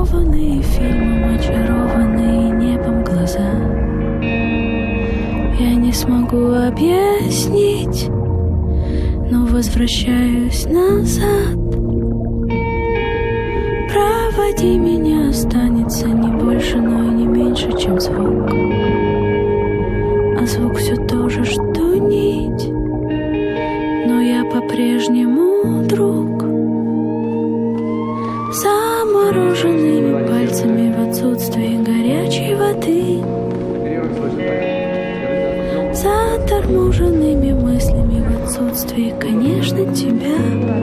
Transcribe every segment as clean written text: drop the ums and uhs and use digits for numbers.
Зачарованные фильмом, очарованные небом глаза. Я не смогу объяснить, но возвращаюсь назад. Проводи меня, останется не больше, но и не меньше, чем звук. А звук все то же, что нить, но я по-прежнему друг. Замороженными пальцами в отсутствии горячей воды, заторможенными мыслями в отсутствии, конечно, тебя.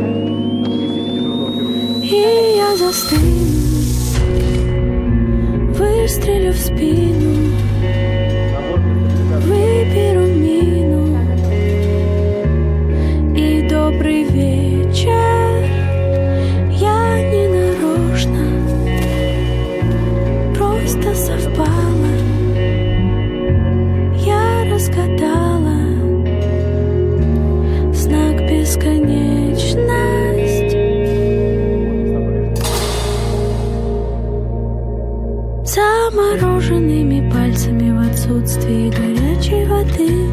И я застыну, выстрелю в спину, выберу мину. И добрый вечер, я не нарочно, просто совпало. Я разгадала знак бесконечность. Замороженными пальцами в отсутствии горячей воды,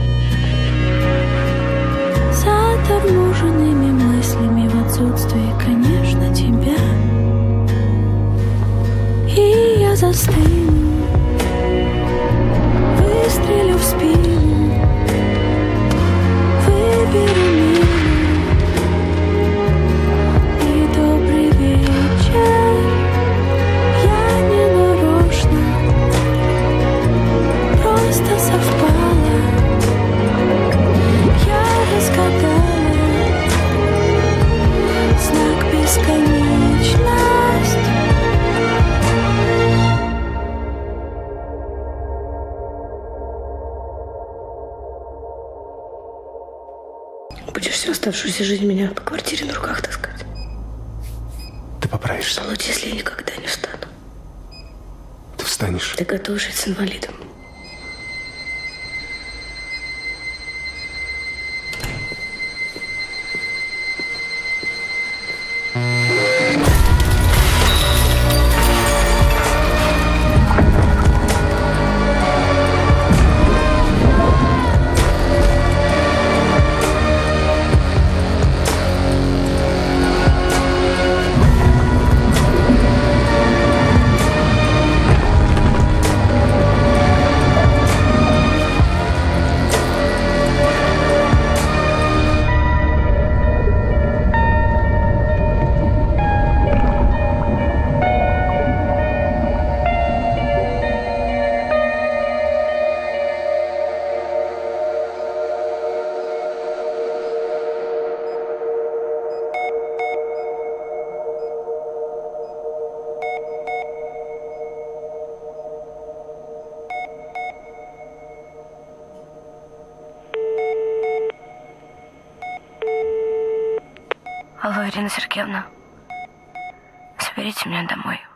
заторможенными мыслями в отсутствии, конечно, тебя. И я застыну, выстрелю в спину, выберу мину. И добрый вечер, я не нарочно, просто совпало. Я разгадала знак бесконечность. Будешь всю оставшуюся жизнь меня по квартире на руках таскать. Ты поправишься. А лучше, если я никогда не встану. Ты встанешь. Ты готов жить с инвалидом? Алло, Ирина Сергеевна, заберите меня домой.